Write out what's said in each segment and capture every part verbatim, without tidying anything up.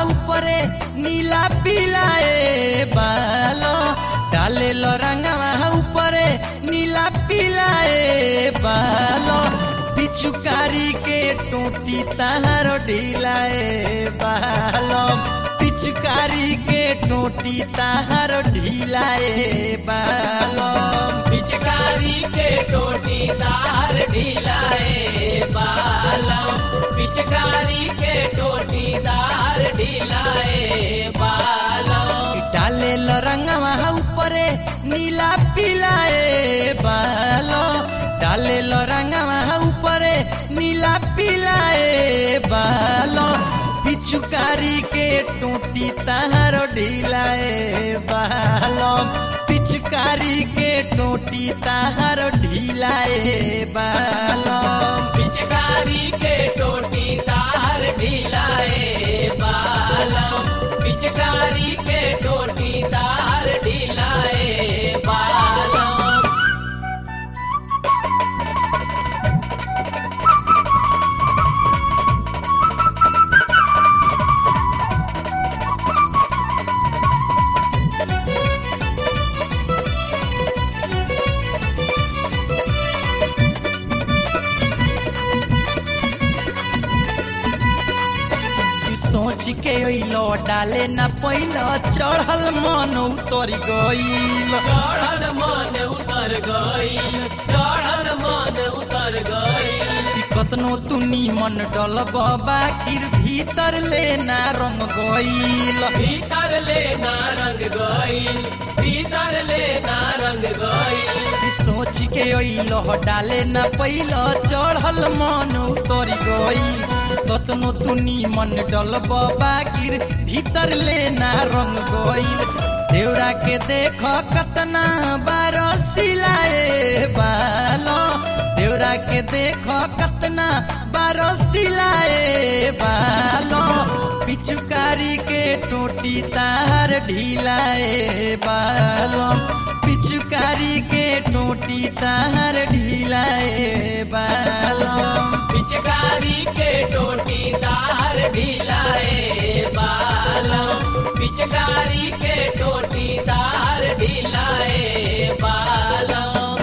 ऊपरे नीला पीला ए बालो डाले लो रंगवा ऊपरे नीला पीला ए बालो पिचुकारी के टोटी ताहारो ढीला ए बालो पिचुकारी के टोटी ताहारो ढीला ए बालो पिचकारी के टोटी तार ढीला ए बालो पिचकारी के टोटी तार ढीला ए बालो डाले लो रंगवा ऊपरे नीला पीला ए बालो डाले लो रंगवा ऊपरे नीला पीला ए बालो पिचुकारी के टोटी ताहारो ढीला ए बालो पिचुकारी के टोटी ताहारो ढीला ए बालो पिचकारी के टोटी तार ढीला ए बालो पिचकारी के टोटी तार ढीला ए बालो सोच के अइलो डाले न पहिलो चढ़ल मन उतर गइल चढ़ल मन उतर गइल चढ़ल मन उतर गइल कतनो तुनी मन डलब बाकिर भीतर ले ना रंग गइल भीतर ले ना रंग गइल भीतर ले ना रंग गइल सोच के अइलो डाले न पहिलो चढ़ल मन उतर गइल कतनो तुनी मन डलब बाकिर भीतर ले ना रंग गइल देवरा के देख कतना बार सिलाए बालो देवरा के देख कतना बार सिलाए बालो पिचुकारी के टोटी तार ढीलाए बालो पिचुकारी के टोटी तार ढीलाए बालो पिचकारी के टोटी तार ढीला ए बालो पिचकारी के टोटी तार ढीला ए बालो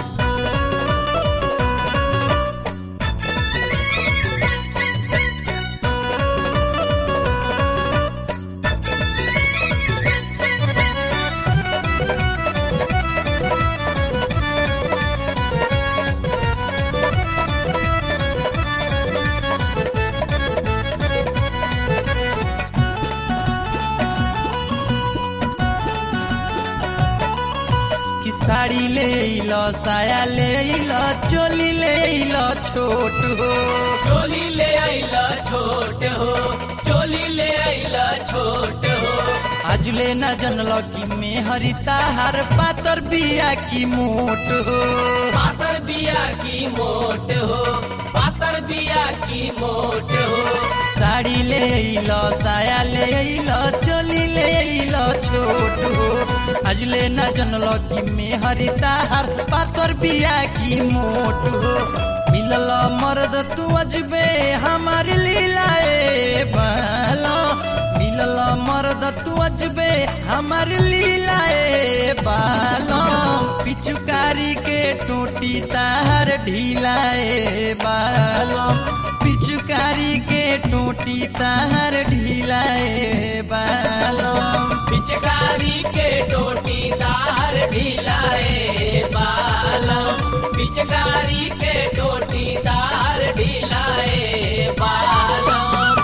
साड़ी ले लो साया ले लो चोली ले लो छोट हो चोली ले आइला छोट हो चोली ले आइला छोट हो आजुले न जनलो की में हरिता हर पातर बिया की मोट हो पातर बिया की मोट हो पातर बिया की मोट हो साड़ी ले लो साया ले लो चोली ले लो छोट हो आजुले न जनलो की में हरिता हर पातर बिया की मोट हो मिलल मर्द तू अजबे हमारी लीलाए बालो मिलल मर्द तू अजबे हमारी लीलाए बालो पिचुकारी के टोटी तार ढीलाए बालो पिचुकारी के टोटी तार ढीलाए बालो पिचकारी के टोटी तार ढीला ए बालो पिचकारी के टोटी तार ढीला ए बालो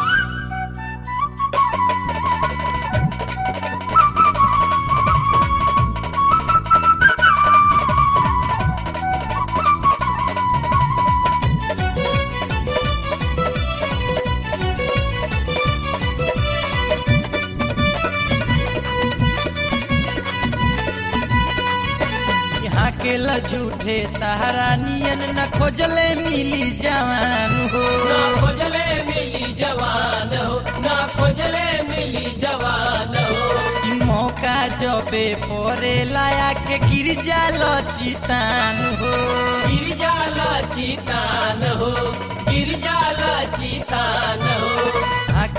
अकेला झूठे तारा नियन न खोजले मिली जवान हो ना खोजले मिली जवान हो ना खोजले मिली जवान हो कि मौका जबे परे लाया के गिर जालो चितान हो गिर जाला चितान हो गिर जाला चितान हो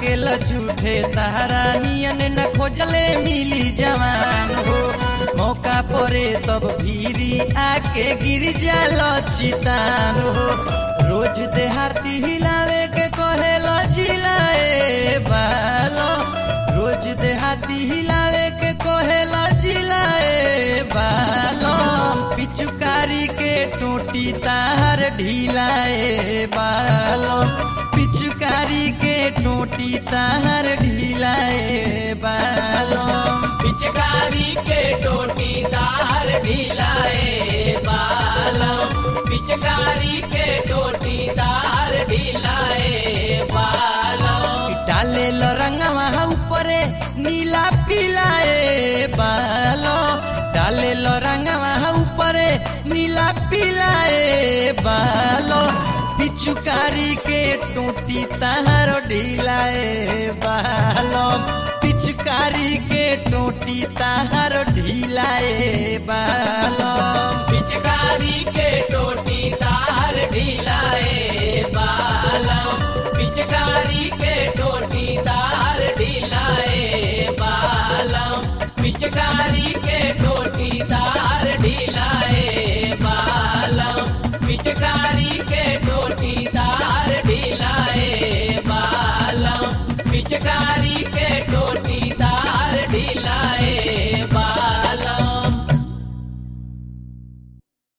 ताके ल झूठे तारा नियन न खोजले मिली जवान हो मौका परे तब भीरी आके गिर जालो चितान हो रोज देहाती हिलावे के कहेलो जिलाए बालो रोज देहाती हिलावे के कहेलो जिलाए बालो पिचुकारी के टोटी तार ढीलाए बालो पिचुकारी के टोटी तार ढीलाए बालो पिचकारी के टोटी तार ढीलाए बालो पिचकारी के टोटी तार ढीलाए बालो डाले लो रंगवा ऊपरे नीला पीलाए बालो डाले लो रंगवा ऊपरे नीला पीलाए बालो पिचुकारी के टोटी तार ढीलाए बालो पिचकारी के टोटी तार ढीलाए बालो पिचकारी के टोटी तार ढीलाए बालो पिचकारी के टोटी तार ढीलाए बालो पिचकारी